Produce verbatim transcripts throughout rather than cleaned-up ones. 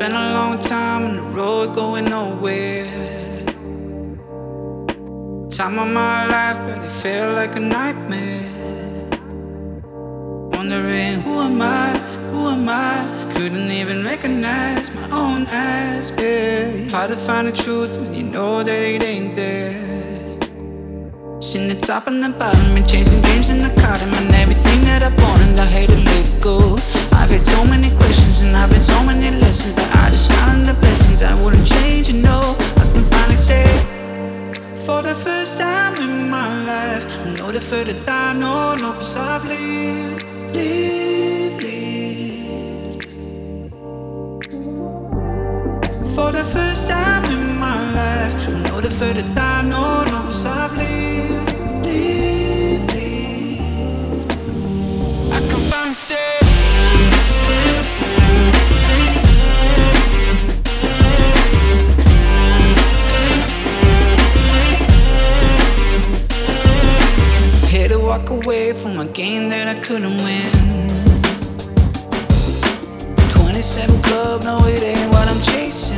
Spent a long time on the road going nowhere. Time of my life, but it felt like a nightmare. Wondering who am I, who am I? Couldn't even recognize my own eyes, yeah. Hard to find the truth when you know that it ain't there. Seen the top and the bottom, been chasing dreams in the cotton, and everything that I wanted, I hate to let go. I've had so many questions and I've had so many lessons, but I just counted the blessings. I wouldn't change, you know. I can finally say, for the first time in my life, I know the further that I know, no, cause I've lived, lived, lived. For the first time in my life, I know the further that I know, no, cause I've lived, lived, lived. I can finally say, walk away from a game that I couldn't win. twenty-seven club, no it ain't what I'm chasing.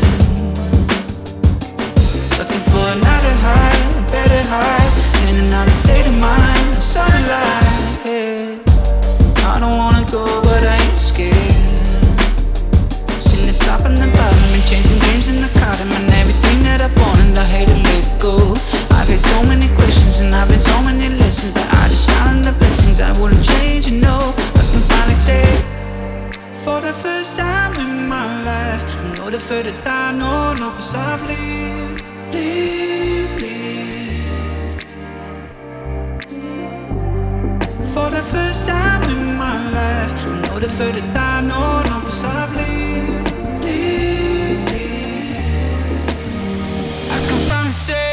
Looking for another high, a better high, in another state of mind, a sunlight, yeah. I don't wanna go but I ain't scared. Seen the top and the bottom, been chasing dreams in the cotton, and everything that I wanted, I hate to let go. I've had so many questions and I've had so many lessons, but I just counted the blessings. I wouldn't change, you know. I can finally say, for the first time in my life, I know the further that I know, no, cause I've lived, lived, lived. For the first time in my life, I know the further that I know, no, cause I've lived, lived, lived. I can finally say,